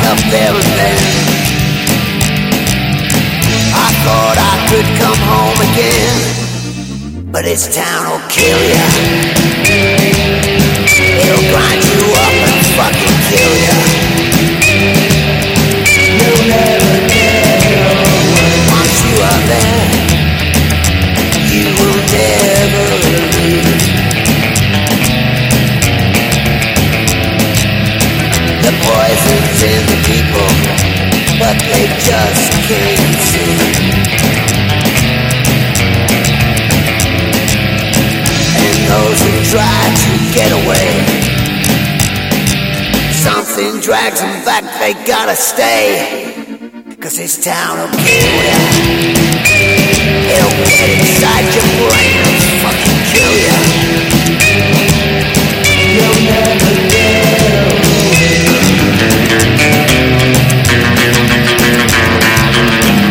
up there and then. I thought I could come home again, but this town will kill ya. It'll grind you up and fucking kill ya. You'll never get away. Once you are there, you will never leave. The poison's in the people, but they just can't see. And those who try to get away, something drags them back, they gotta stay. 'Cause this town will kill ya. It'll get inside your brain.